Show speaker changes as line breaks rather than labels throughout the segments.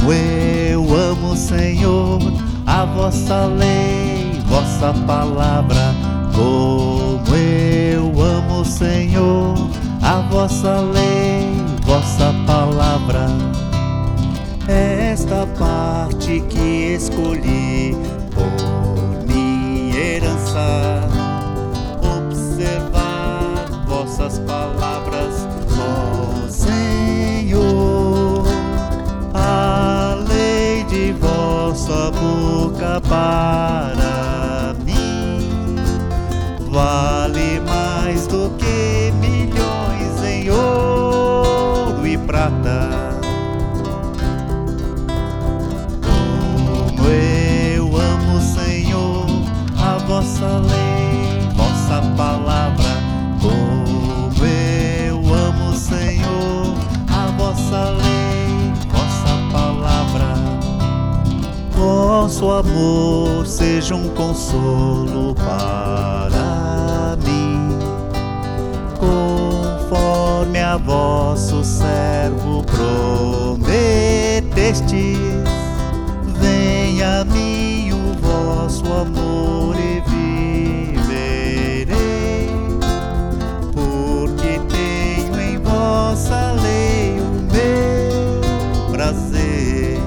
eu amo, Senhor, a vossa lei, vossa palavra. Como eu amo, Senhor, a vossa lei, vossa palavra. Esta parte que escolhi por minha herança, observar vossas palavras, ó Senhor. A lei de vossa boca para mim vale mais do que milhões em ouro e prata. Como eu amo, Senhor, a vossa lei, vossa palavra. Como eu amo, Senhor, a vossa lei, vossa palavra. Vosso amor seja um consolo para mim, conforme a vosso servo prometestes. Venha a mim o vosso amor e viverei, porque tenho em vossa lei o meu prazer.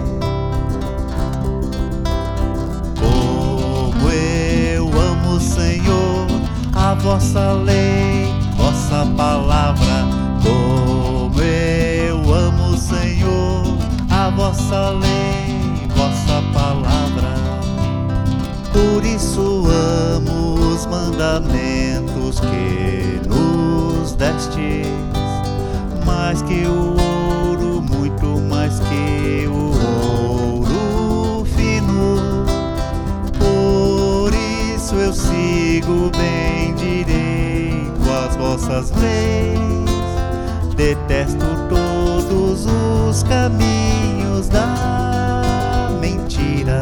Como eu amo, Senhor, a vossa lei, vossa palavra. Como eu amo, Senhor, a vossa lei, vossa palavra. Por isso amo os mandamentos que nos destes, mais que o ouro, muito mais que o ouro fino. Por isso eu sigo bem direito as vossas leis, detesto todos os caminhos da mentira.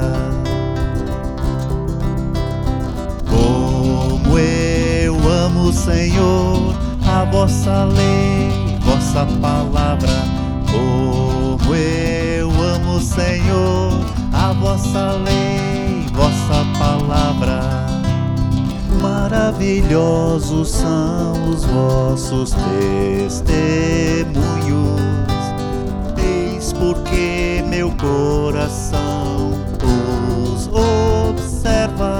Como eu amo, Senhor, a vossa lei, vossa palavra. Como eu amo, Senhor, a vossa lei, vossa palavra. Maravilhosos são os vossos testemunhos, eis porque meu coração os observa.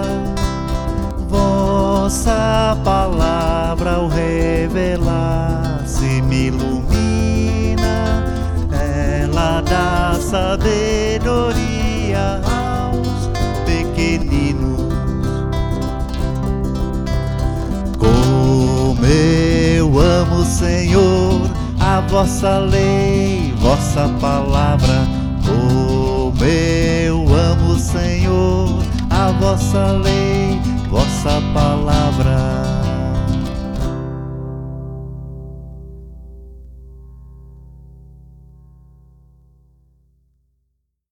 Vossa palavra ao revelar-se me ilumina, ela dá sabedoria aos pequeninos. Como eu amo, Senhor, a vossa lei, vossa palavra. Como eu amo, Senhor, a vossa lei, vossa palavra.